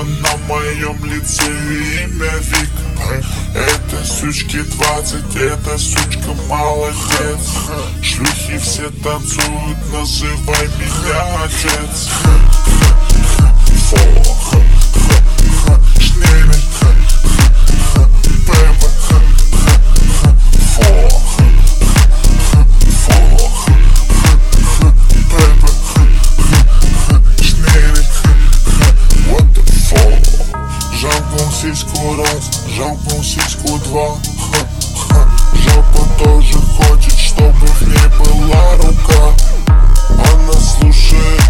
на моем лице имя Вик. Этой сучке 20, эта сучка молодец. Шлюхи все танцуют, называй меня отец. Шнели, Пеппа, жамкнул сиську раз, жамкнул сиську два. Жопа тоже хочет, чтобы в ней была рука. Она слушает